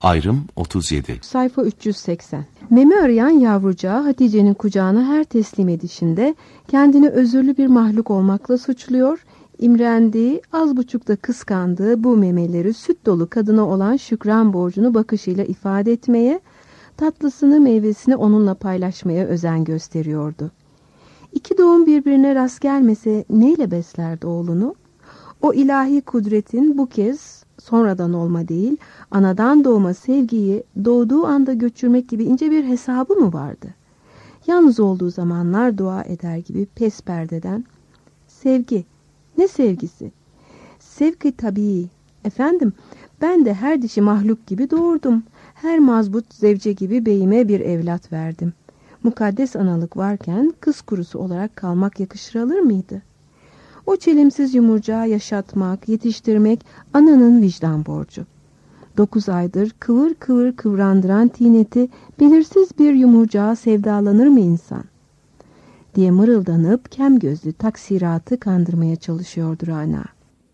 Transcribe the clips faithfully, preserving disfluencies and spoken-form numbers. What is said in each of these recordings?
Ayrım otuz yedi. Sayfa üç yüz seksen. Meme arayan yavrucağı Hatice'nin kucağına her teslim edişinde kendini özürlü bir mahluk olmakla suçluyor, imrendiği, az buçuk da kıskandığı bu memeleri süt dolu kadına olan şükran borcunu bakışıyla ifade etmeye, tatlısını meyvesini onunla paylaşmaya özen gösteriyordu. İki doğum birbirine rast gelmese neyle beslerdi oğlunu? O ilahi kudretin bu kez sonradan olma değil, anadan doğma sevgiyi doğduğu anda götürmek gibi ince bir hesabı mı vardı? Yalnız olduğu zamanlar dua eder gibi pes perdeden, sevgi, ne sevgisi? Sevgi tabii. Efendim, ben de her dişi mahluk gibi doğurdum. Her mazbut zevce gibi beyime bir evlat verdim. Mukaddes analık varken kız kurusu olarak kalmak yakışır alır mıydı? O çelimsiz yumurcağı yaşatmak, yetiştirmek ananın vicdan borcu. Dokuz aydır kıvır kıvır kıvrandıran tineti belirsiz bir yumurcağa sevdalanır mı insan? Diye mırıldanıp kem gözlü taksiratı kandırmaya çalışıyordu Rana.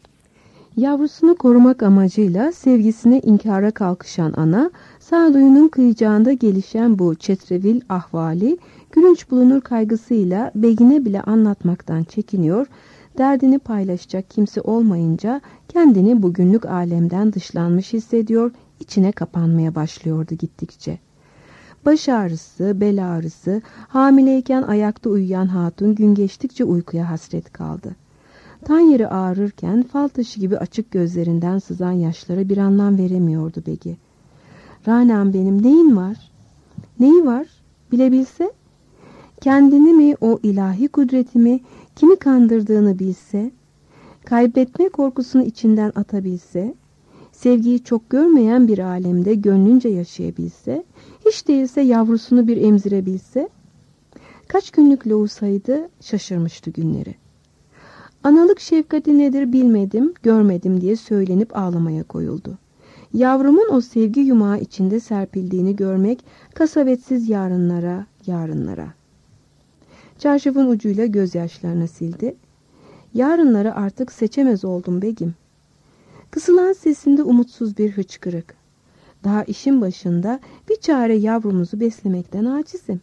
Yavrusunu korumak amacıyla sevgisine inkara kalkışan ana, sağduyunun kıyacağında gelişen bu çetrefil ahvali, gülünç bulunur kaygısıyla beyine bile anlatmaktan çekiniyor, derdini paylaşacak kimse olmayınca kendini bugünlük alemden dışlanmış hissediyor, içine kapanmaya başlıyordu gittikçe. Baş ağrısı, bel ağrısı, hamileyken ayakta uyuyan hatun gün geçtikçe uykuya hasret kaldı. Tan yeri ağrırken fal taşı gibi açık gözlerinden sızan yaşlara bir anlam veremiyordu Begi. Rana'm benim neyin var? Neyi var? Bilebilse? Kendini mi, o ilahi kudretimi, kimi kandırdığını bilse? Kaybetme korkusunu içinden atabilse? Sevgiyi çok görmeyen bir alemde gönlünce yaşayabilse? Hiç değilse yavrusunu bir emzirebilse? Kaç günlük loğusaydı şaşırmıştı günleri. Analık şefkati nedir bilmedim, görmedim diye söylenip ağlamaya koyuldu. Yavrumun o sevgi yumağı içinde serpildiğini görmek kasavetsiz yarınlara, yarınlara. Çarşafın ucuyla gözyaşlarını sildi. Yarınları artık seçemez oldum begim. Kısılan sesinde umutsuz bir hıçkırık. Daha işin başında bir çare yavrumuzu beslemekten acizim.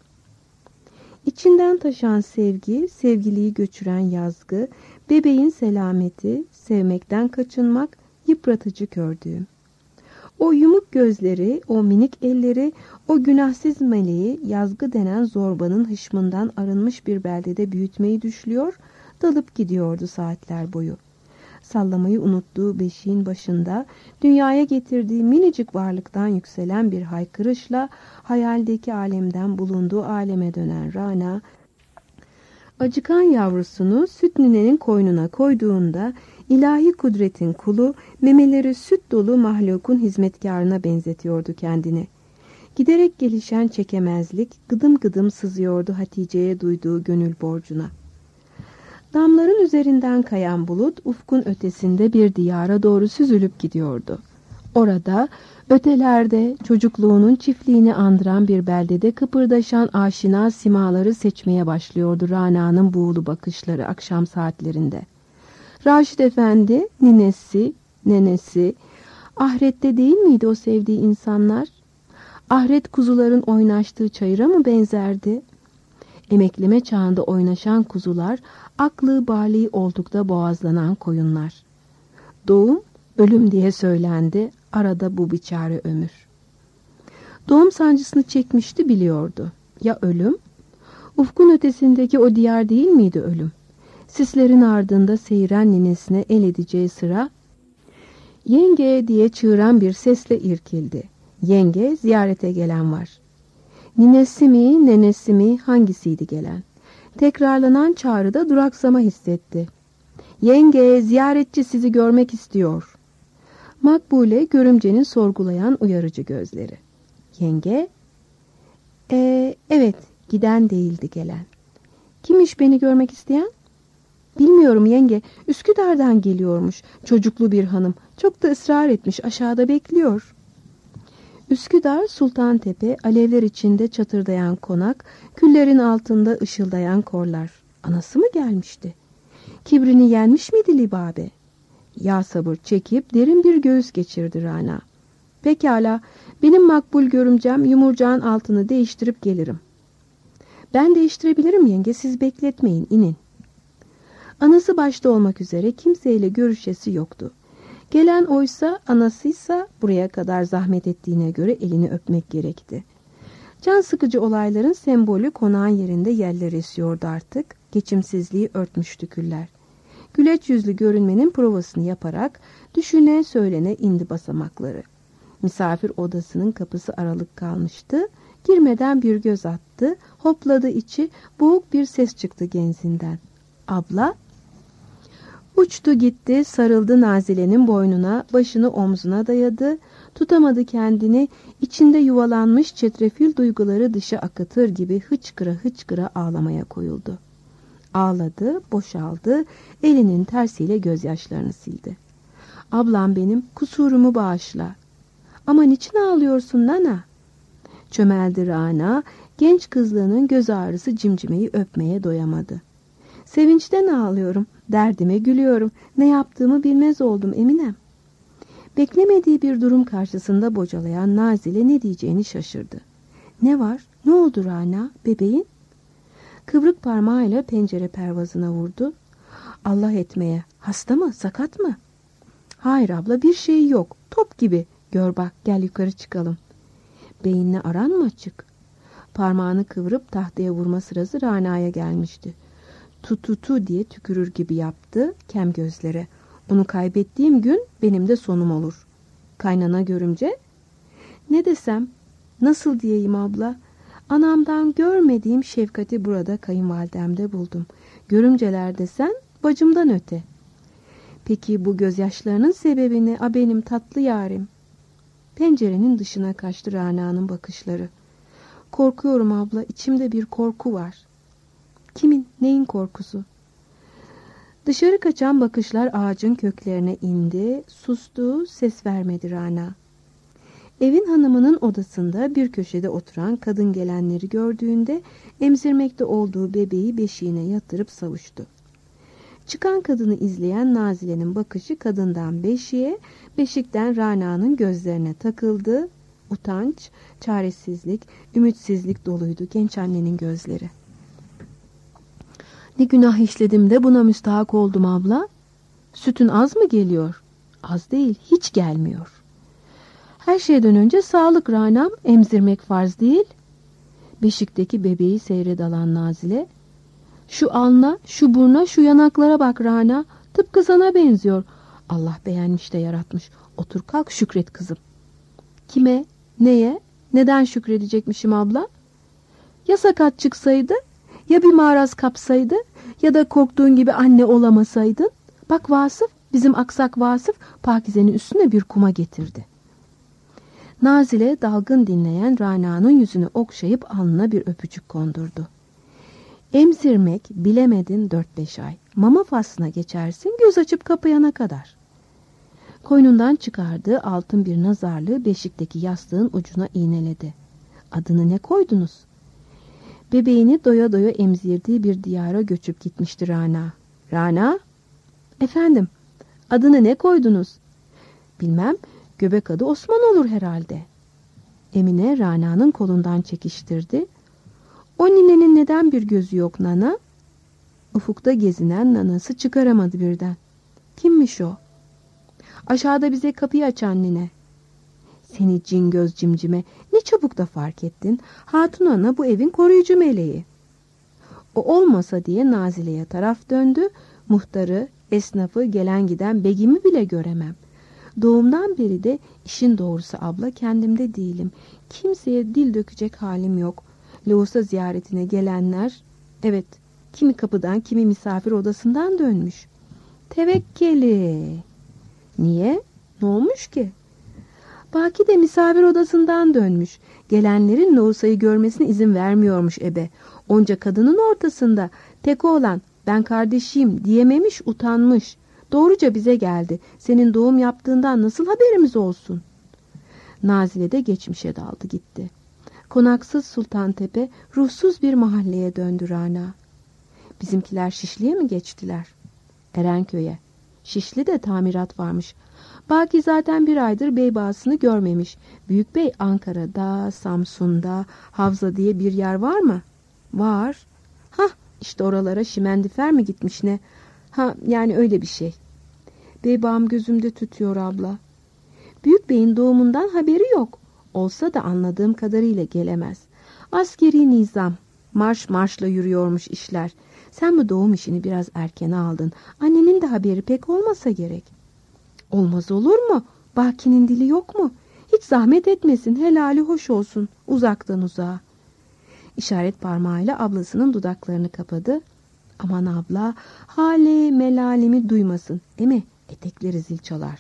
İçinden taşan sevgi, sevgiliyi göçüren yazgı, bebeğin selameti, sevmekten kaçınmak, yıpratıcı kördüğüm. O yumuk gözleri, o minik elleri, o günahsız meleği yazgı denen zorbanın hışmından arınmış bir beldede büyütmeyi düşlüyor, dalıp gidiyordu saatler boyu. Sallamayı unuttuğu beşiğin başında dünyaya getirdiği minicik varlıktan yükselen bir haykırışla hayaldeki alemden bulunduğu aleme dönen Rana, acıkan yavrusunu süt ninenin koynuna koyduğunda ilahi kudretin kulu, memeleri süt dolu mahlukun hizmetkarına benzetiyordu kendini. Giderek gelişen çekemezlik gıdım gıdım sızıyordu Hatice'ye duyduğu gönül borcuna. Damların üzerinden kayan bulut ufkun ötesinde bir diyara doğru süzülüp gidiyordu. Orada, ötelerde çocukluğunun çiftliğini andıran bir beldede kıpırdaşan aşina simaları seçmeye başlıyordu Rana'nın buğulu bakışları akşam saatlerinde. Raşid Efendi, ninesi, nenesi, ahirette değil miydi o sevdiği insanlar? Ahiret kuzuların oynaştığı çayıra mı benzerdi? Emekleme çağında oynaşan kuzular, aklı bali oldukta boğazlanan koyunlar. Doğum, ölüm diye söylendi, arada bu biçare ömür. Doğum sancısını çekmişti biliyordu. Ya ölüm? Ufkun ötesindeki o diyar değil miydi ölüm? Sislerin ardında seyiren ninesine el edeceği sıra, yenge diye çığıran bir sesle irkildi. Yenge, ziyarete gelen var. Ninesi mi, nenesi mi, hangisiydi gelen? Tekrarlanan çağrıda duraksama hissetti. Yenge, ziyaretçi sizi görmek istiyor. Makbule, görümcenin sorgulayan uyarıcı gözleri. Yenge, ee, evet, giden değildi gelen. Kimmiş beni görmek isteyen? Bilmiyorum yenge, Üsküdar'dan geliyormuş. Çocuklu bir hanım, çok da ısrar etmiş, aşağıda bekliyor. Üsküdar, Sultantepe, alevler içinde çatırdayan konak, küllerin altında ışıldayan korlar. Anası mı gelmişti? Kibrini yenmiş miydi Libabe? Ya sabır çekip derin bir göğüs geçirdi Rana. Pekala, benim makbul görümcem yumurcağın altını değiştirip gelirim. Ben değiştirebilirim yenge, siz bekletmeyin, inin. Anası başta olmak üzere kimseyle görüşesi yoktu. Gelen oysa anasıysa buraya kadar zahmet ettiğine göre elini öpmek gerekti. Can sıkıcı olayların sembolü konağın yerinde yerler esiyordu artık. Geçimsizliği örtmüştü küller. Güleç yüzlü görünmenin provasını yaparak düşüne söylene indi basamakları. Misafir odasının kapısı aralık kalmıştı. Girmeden bir göz attı. Hopladı içi. Boğuk bir ses çıktı genzinden. Abla? Uçtu gitti, sarıldı Nazile'nin boynuna, başını omzuna dayadı. Tutamadı kendini, içinde yuvalanmış çetrefil duyguları dışa akıtır gibi hıçkıra hıçkıra ağlamaya koyuldu. Ağladı, boşaldı, elinin tersiyle gözyaşlarını sildi. Ablam benim, kusurumu bağışla. Ama niçin ağlıyorsun nana? Çömeldi Rana, genç kızlığının göz ağrısı cimcimeyi öpmeye doyamadı. Sevinçten ağlıyorum, derdime gülüyorum, ne yaptığımı bilmez oldum Eminem. Beklemediği bir durum karşısında bocalayan Nazile ne diyeceğini şaşırdı. Ne var, ne oldu Rana, bebeğin? Kıvrık parmağıyla pencere pervazına vurdu. Allah etmeye, hasta mı, sakat mı? Hayır abla, bir şey yok, top gibi. Gör bak, gel yukarı çıkalım. Beyinle aran mı açık? Parmağını kıvırıp tahtaya vurma sırası Rana'ya gelmişti. Tututu diye tükürür gibi yaptı kem gözlere. Onu kaybettiğim gün benim de sonum olur. Kaynana görümce? Ne desem, nasıl diyeyim abla? Anamdan görmediğim şefkati burada kayınvalidemde buldum. Görümceler desen bacımdan öte. Peki bu gözyaşlarının sebebini a benim tatlı yarim? Pencerenin dışına kaçtı Rana'nın bakışları. Korkuyorum abla, içimde bir korku var. Kimin, neyin korkusu? Dışarı kaçan bakışlar ağacın köklerine indi, sustu, ses vermedi Rana. Evin hanımının odasında bir köşede oturan kadın gelenleri gördüğünde emzirmekte olduğu bebeği beşiğine yatırıp savuştu. Çıkan kadını izleyen Nazile'nin bakışı kadından beşiğe, beşikten Rana'nın gözlerine takıldı. Utanç, çaresizlik, ümitsizlik doluydu genç annenin gözleri. Ne günah işledim de buna müstahak oldum abla? Sütün az mı geliyor? Az değil, hiç gelmiyor. Her şeyden önce sağlık Rana'm, emzirmek farz değil. Beşikteki bebeği seyredalan Nazile, şu alna, şu burna, şu yanaklara bak Rana, tıpkı sana benziyor. Allah beğenmiş de yaratmış. Otur kalk şükret kızım. Kime, neye, neden şükredecekmişim abla? Ya sakat çıksaydı, ya bir maraz kapsaydı, ya da korktuğun gibi anne olamasaydın. Bak Vasıf, bizim aksak Vasıf, Pakize'nin üstüne bir kuma getirdi. Nazile dalgın dinleyen Rana'nın yüzünü okşayıp alnına bir öpücük kondurdu. Emzirmek bilemedin dört beş ay. Mama faslına geçersin göz açıp kapayana kadar. Koynundan çıkardığı altın bir nazarlığı beşikteki yastığın ucuna iğneledi. Adını ne koydunuz? Bebeğini doya doya emzirdiği bir diyara göçüp gitmişti Rana. Rana? Efendim, adını ne koydunuz? Bilmem, göbek adı Osman olur herhalde. Emine Rana'nın kolundan çekiştirdi. O ninenin neden bir gözü yok nana? Ufukta gezinen nanası çıkaramadı birden. Kimmiş o? Aşağıda bize kapıyı açan nine. Seni cingöz cimcime, ne çabuk da fark ettin. Hatun ana bu evin koruyucu meleği. O olmasa diye Nazile'ye taraf döndü. Muhtarı, esnafı, gelen giden begimi bile göremem. Doğumdan beri de işin doğrusu abla kendimde değilim. Kimseye dil dökecek halim yok. Loğusa ziyaretine gelenler, evet, kimi kapıdan kimi misafir odasından dönmüş. Tevekkeli. Niye? Ne olmuş ki? Baki de misafir odasından dönmüş. Gelenlerin Loğusa'yı görmesine izin vermiyormuş ebe. Onca kadının ortasında tek oğlan ben kardeşiyim diyememiş, utanmış. Doğruca bize geldi. Senin doğum yaptığından nasıl haberimiz olsun? Nazile de geçmişe daldı gitti. Konaksız Sultantepe ruhsuz bir mahalleye döndü Rana. Bizimkiler Şişli'ye mi geçtiler? Erenköy'e. Şişli'de tamirat varmış. Baki zaten bir aydır beybağasını görmemiş. Büyük bey Ankara'da, Samsun'da, Havza diye bir yer var mı? Var. Hah, işte oralara şimendifer mi gitmiş ne? Ha, yani öyle bir şey. Beybağım gözümde tütüyor abla. Büyük beyin doğumundan haberi yok. Olsa da anladığım kadarıyla gelemez. Askeri nizam. Marş marşla yürüyormuş işler. Sen bu doğum işini biraz erkene aldın. Annenin de haberi pek olmasa gerek. Olmaz olur mu? Baki'nin dili yok mu? Hiç zahmet etmesin, helali hoş olsun, uzaktan uzağa. İşaret parmağıyla ablasının dudaklarını kapadı. Aman abla, hale melalemi duymasın. Emi, etekleri zil çalar.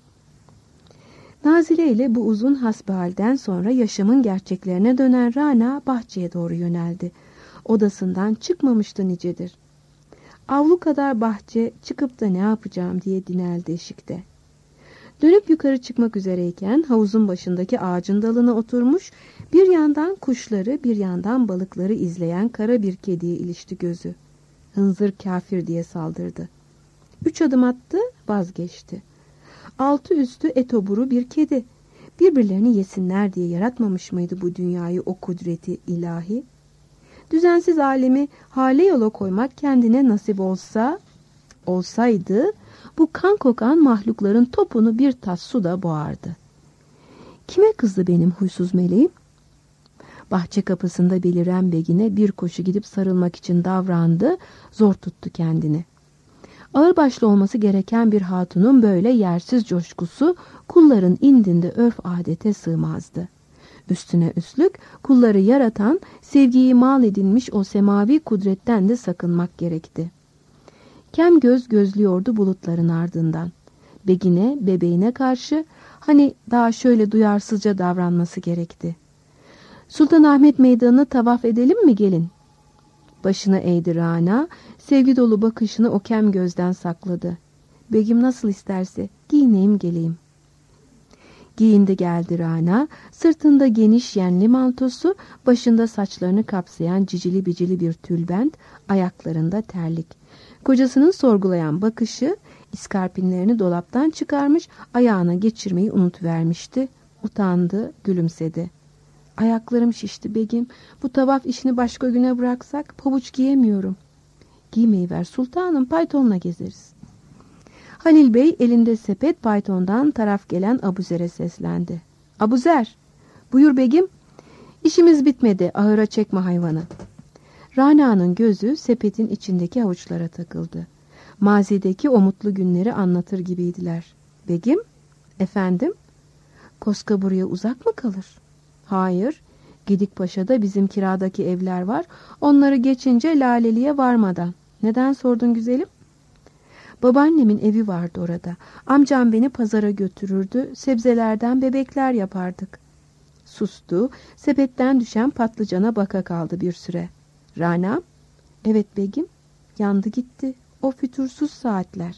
Nazile ile bu uzun hasbihalden sonra yaşamın gerçeklerine dönen Rana bahçeye doğru yöneldi. Odasından çıkmamıştı nicedir. Avlu kadar bahçe, çıkıp da ne yapacağım diye dineldi eşikte. Dönüp yukarı çıkmak üzereyken havuzun başındaki ağacın dalına oturmuş, bir yandan kuşları bir yandan balıkları izleyen kara bir kediye ilişti gözü. Hınzır kafir diye saldırdı. Üç adım attı, vazgeçti. Altı üstü etoburu bir kedi. Birbirlerini yesinler diye yaratmamış mıydı bu dünyayı o kudreti ilahi? Düzensiz alemi hale yola koymak kendine nasip olsa, olsaydı bu kan kokan mahlukların topunu bir tas suda boğardı. Kime kızdı benim huysuz meleğim? Bahçe kapısında beliren begine bir koşu gidip sarılmak için davrandı, zor tuttu kendini. Ağırbaşlı olması gereken bir hatunun böyle yersiz coşkusu kulların indinde örf adete sığmazdı. Üstüne üstlük kulları yaratan, sevgiyi mal edilmiş o semavi kudretten de sakınmak gerekti. Kem göz gözlüyordu bulutların ardından. Begine, bebeğine karşı hani daha şöyle duyarsızca davranması gerekti. Sultanahmet Meydanı'nı tavaf edelim mi gelin? Başını eğdi Rana, sevgi dolu bakışını o kem gözden sakladı. Begim nasıl isterse giyineyim geleyim. Giyindi geldi Rana, sırtında geniş yenli mantosu, başında saçlarını kapsayan cicili bicili bir tülbent, ayaklarında terlik. Kocasının sorgulayan bakışı, iskarpinlerini dolaptan çıkarmış, ayağına geçirmeyi unutuvermişti. Utandı, gülümsedi. Ayaklarım şişti begim, bu tavaf işini başka güne bıraksak pabuç giyemiyorum. Giymeyi ver sultanım, paytonla gezeriz. Halil Bey elinde sepet paytondan taraf gelen Abuzer'e seslendi. Abuzer, buyur begim. İşimiz bitmedi, ahıra çekme hayvanı. Rana'nın gözü sepetin içindeki avuçlara takıldı. Mazideki o mutlu günleri anlatır gibiydiler. Begim, efendim? Koska buraya uzak mı kalır? Hayır, Gedikpaşa'da bizim kiradaki evler var. Onları geçince Laleli'ye varmadan. Neden sordun güzelim? Babaannemin evi vardı orada. Amcam beni pazara götürürdü. Sebzelerden bebekler yapardık. Sustu. Sepetten düşen patlıcana baka kaldı bir süre. Rana, evet begim, yandı gitti. O fütursuz saatler.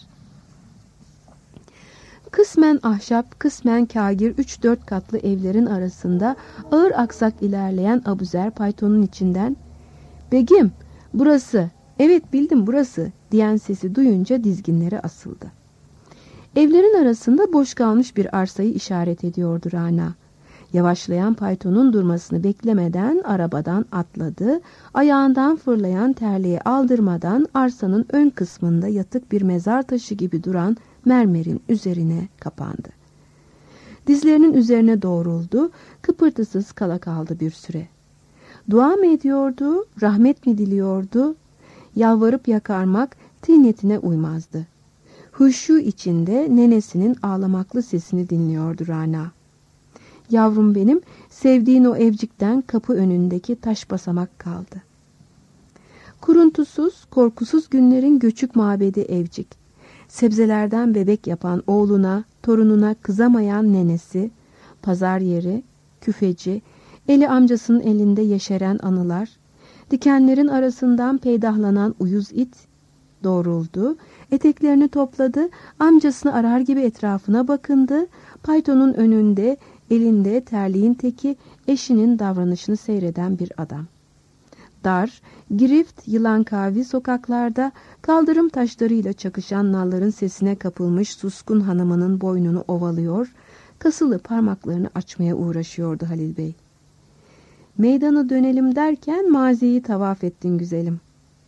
Kısmen ahşap, kısmen kagir üç dört katlı evlerin arasında ağır aksak ilerleyen Abuzer paytonun içinden "Begim, burası, evet bildim burası" diyen sesi duyunca dizginleri asıldı. Evlerin arasında boş kalmış bir arsayı işaret ediyordu Rana. Yavaşlayan paytonun durmasını beklemeden arabadan atladı, ayağından fırlayan terliği aldırmadan arsanın ön kısmında yatık bir mezar taşı gibi duran mermerin üzerine kapandı. Dizlerinin üzerine doğruldu, kıpırtısız kala kaldı bir süre. Dua mı ediyordu, rahmet mi diliyordu? Yalvarıp yakarmak tinetine uymazdı. Huşu içinde nenesinin ağlamaklı sesini dinliyordu Rana. Yavrum benim, sevdiğin o evcikten kapı önündeki taş basamak kaldı. Kuruntusuz, korkusuz günlerin göçük mabedi evcik. Sebzelerden bebek yapan oğluna, torununa kızamayan nenesi, pazar yeri, küfeci, eli amcasının elinde yeşeren anılar, dikenlerin arasından peydahlanan uyuz it, doğruldu, eteklerini topladı, amcasını arar gibi etrafına bakındı, paytonun önünde, elinde terliğin teki, eşinin davranışını seyreden bir adam. Dar, girift, yılankavi sokaklarda kaldırım taşlarıyla çakışan nalların sesine kapılmış suskun hanımının boynunu ovalıyor, kasılı parmaklarını açmaya uğraşıyordu Halil Bey. Meydana dönelim derken maziyi tavaf ettin güzelim.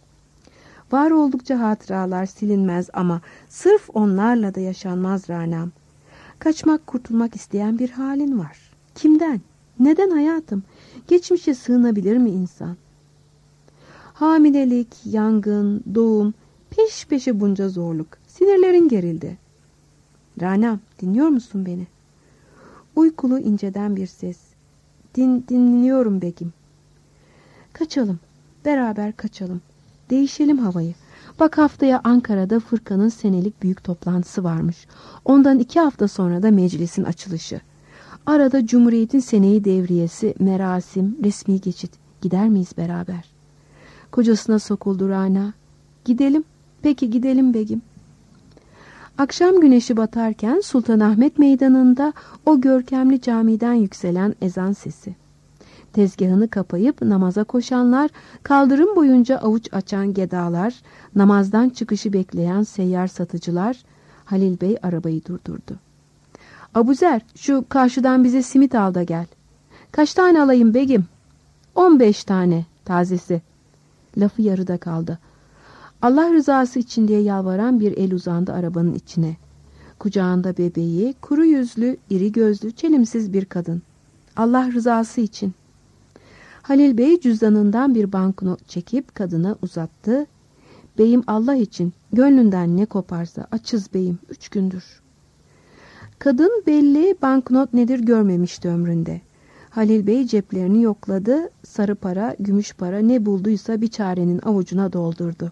Var oldukça hatıralar silinmez ama sırf onlarla da yaşanmaz Rana'm. Kaçmak, kurtulmak isteyen bir halin var. Kimden? Neden hayatım? Geçmişe sığınabilir mi insan? Hamilelik, yangın, doğum, peş peşe bunca zorluk. Sinirlerin gerildi. Rana'm, dinliyor musun beni? Uykulu inceden bir ses. Din, dinliyorum begim. Kaçalım, beraber kaçalım. Değişelim havayı. Bak haftaya Ankara'da Fırka'nın senelik büyük toplantısı varmış. Ondan iki hafta sonra da meclisin açılışı. Arada Cumhuriyet'in seneyi devriyesi, merasim, resmi geçit. Gider miyiz beraber? Kocasına sokuldu Rana. Gidelim, peki gidelim begim. Akşam güneşi batarken Sultanahmet Meydanı'nda o görkemli camiden yükselen ezan sesi. Tezgahını kapayıp namaza koşanlar, kaldırım boyunca avuç açan gedalar, namazdan çıkışı bekleyen seyyar satıcılar. Halil Bey arabayı durdurdu. Abuzer, şu karşıdan bize simit al da gel. Kaç tane alayım begim? On beş tane, tazesi. Lafı yarıda kaldı. Allah rızası için diye yalvaran bir el uzandı arabanın içine. Kucağında bebeği, kuru yüzlü, iri gözlü, çelimsiz bir kadın. Allah rızası için. Halil Bey cüzdanından bir banknot çekip kadına uzattı. Beyim Allah için, gönlünden ne koparsa açız beyim, üç gündür. Kadın belli banknot nedir görmemişti ömründe. Halil Bey ceplerini yokladı, sarı para, gümüş para ne bulduysa bir çarenin avucuna doldurdu.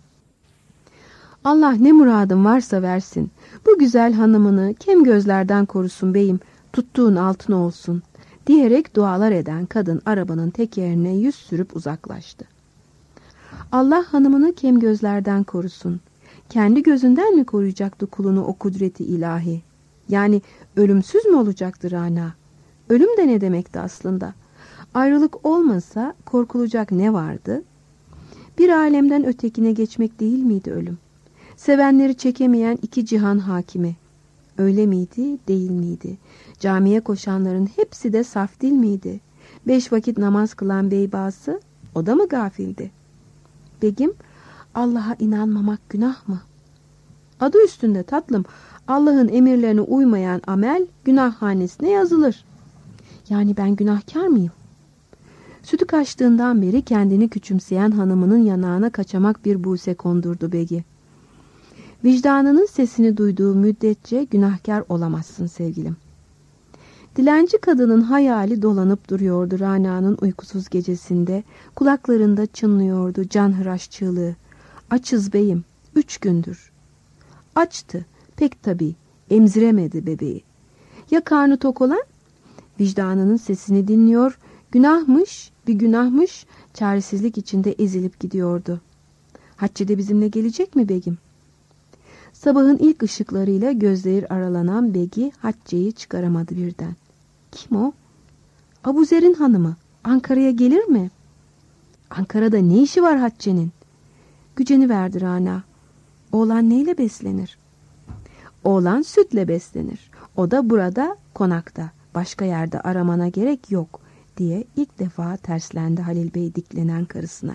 Allah ne muradın varsa versin. Bu güzel hanımını kem gözlerden korusun beyim, tuttuğun altın olsun, diyerek dualar eden kadın arabanın tekerine yüz sürüp uzaklaştı. Allah hanımını kem gözlerden korusun. Kendi gözünden mi koruyacaktı kulunu o kudreti ilahi? Yani ölümsüz mü olacaktı Rana? Ölüm de ne demekti aslında? Ayrılık olmasa korkulacak ne vardı? Bir alemden ötekine geçmek değil miydi ölüm? Sevenleri çekemeyen iki cihan hakimi. Öyle miydi, değil miydi? Camiye koşanların hepsi de saf değil miydi? Beş vakit namaz kılan beybası, o da mı gafildi? Begim, Allah'a inanmamak günah mı? Adı üstünde tatlım, Allah'ın emirlerine uymayan amel günahhanesine yazılır. Yani ben günahkar mıyım? Sütü kaçtığından beri kendini küçümseyen hanımının yanağına kaçamak bir buse kondurdu Begi. Vicdanının sesini duyduğu müddetçe günahkar olamazsın sevgilim. Dilenci kadının hayali dolanıp duruyordu Rana'nın uykusuz gecesinde. Kulaklarında çınlıyordu canhıraş çığlığı. Açız beyim, üç gündür. Açtı, pek tabii, emziremedi bebeği. Ya karnı tok olan? Vicdanının sesini dinliyor, günahmış, bir günahmış, çaresizlik içinde ezilip gidiyordu. Hatice de bizimle gelecek mi begim? Sabahın ilk ışıklarıyla gözleri aralanan Begi Hatice'yi çıkaramadı birden. Kim o? Abuzer'in hanımı. Ankara'ya gelir mi? Ankara'da ne işi var Hatice'nin? Güceni verdi Rana. Oğlan neyle beslenir? Oğlan sütle beslenir. O da burada, konakta. Başka yerde aramana gerek yok diye ilk defa terslendi Halil Bey diklenen karısına.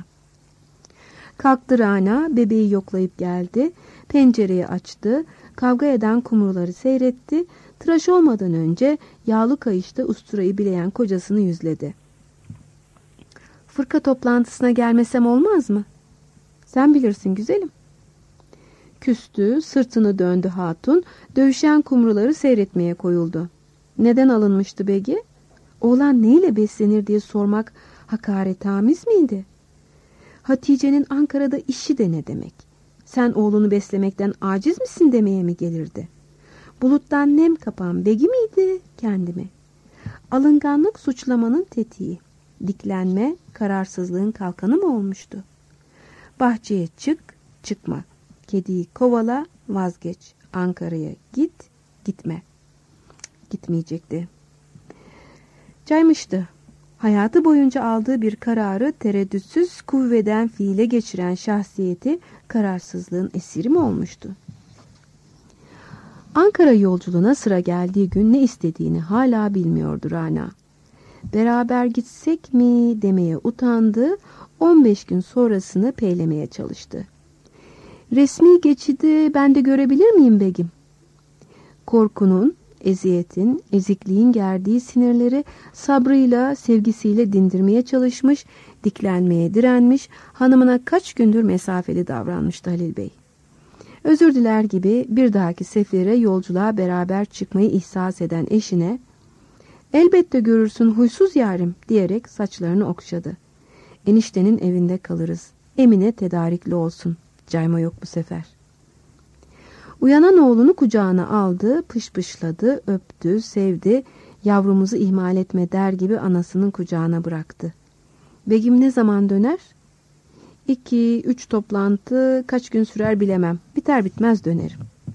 Kalktı Rana, bebeği yoklayıp geldi. Pencereyi açtı. Kavga eden kumruları seyretti. Tıraş olmadan önce yağlı kayışta usturayı bileyen kocasını yüzledi. Fırka toplantısına gelmesem olmaz mı? Sen bilirsin güzelim. Küstü, sırtını döndü hatun, dövüşen kumruları seyretmeye koyuldu. Neden alınmıştı Begi? Oğlan neyle beslenir diye sormak hakaretamiz miydi? Hatice'nin Ankara'da işi de ne demek? Sen oğlunu beslemekten aciz misin demeye mi gelirdi? Buluttan nem kapan Begi miydi, kendi mi? Alınganlık suçlamanın tetiği, diklenme kararsızlığın kalkanı mı olmuştu? Bahçeye çık, çıkma. Kediyi kovala, vazgeç. Ankara'ya git, gitme. Gitmeyecekti. Caymıştı. Hayatı boyunca aldığı bir kararı tereddütsüz kuvveden fiile geçiren şahsiyeti kararsızlığın esiri mi olmuştu? Ankara yolculuğuna sıra geldiği gün ne istediğini hala bilmiyordu Rana. Beraber gitsek mi demeye utandı, on beş gün sonrasını peylemeye çalıştı. Resmi geçidi ben de görebilir miyim begim? Korkunun, eziyetin, ezikliğin gerdiği sinirleri sabrıyla, sevgisiyle dindirmeye çalışmış, diklenmeye direnmiş, hanımına kaç gündür mesafeli davranmıştı Halil Bey. Özür diler gibi bir dahaki sefere yolculuğa beraber çıkmayı ihsas eden eşine, "Elbette görürsün huysuz yarim," diyerek saçlarını okşadı. "Eniştenin evinde kalırız. Emine tedarikli olsun. Cayma yok bu sefer." Uyanan oğlunu kucağına aldı, pışpışladı, öptü, sevdi, "Yavrumuzu ihmal etme," der gibi anasının kucağına bıraktı. "Begim ne zaman döner?" İki, üç toplantı, kaç gün sürer bilemem. Biter bitmez dönerim."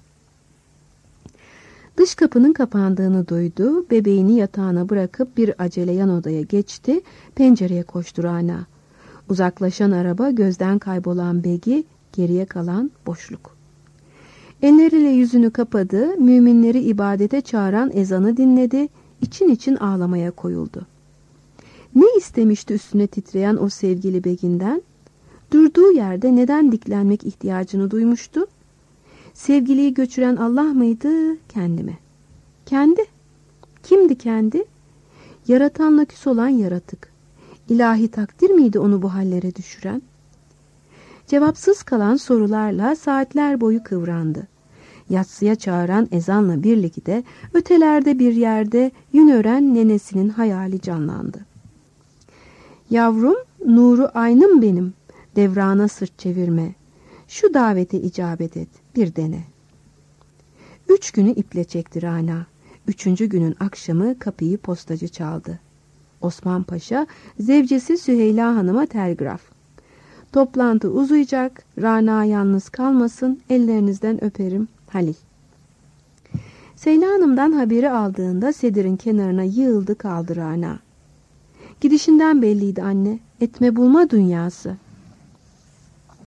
Dış kapının kapandığını duydu, bebeğini yatağına bırakıp bir acele yan odaya geçti, pencereye koştu Rana. Uzaklaşan araba, gözden kaybolan begi, geriye kalan boşluk. Elleriyle yüzünü kapadı, müminleri ibadete çağıran ezanı dinledi, için için ağlamaya koyuldu. Ne istemişti üstüne titreyen o sevgili beginden? Durduğu yerde neden diklenmek ihtiyacını duymuştu? Sevgiliyi göçüren Allah mıydı, kendi mi? Kendi. Kimdi kendi? Yaratanla küs olan yaratık. İlahi takdir miydi onu bu hallere düşüren? Cevapsız kalan sorularla saatler boyu kıvrandı. Yatsıya çağıran ezanla birlikte ötelerde bir yerde yün ören nenesinin hayali canlandı. "Yavrum, nuru aynım benim, devrana sırt çevirme. Şu davete icabet et, bir dene." Üç günü iple çekti Rana. Üçüncü günün akşamı kapıyı postacı çaldı. Osman Paşa, zevcesi Süheyla Hanım'a telgraf. "Toplantı uzayacak, Rana yalnız kalmasın, ellerinizden öperim, Halil." Seyla Hanım'dan haberi aldığında sedirin kenarına yığıldı kaldı Rana. "Gidişinden belliydi anne, etme bulma dünyası."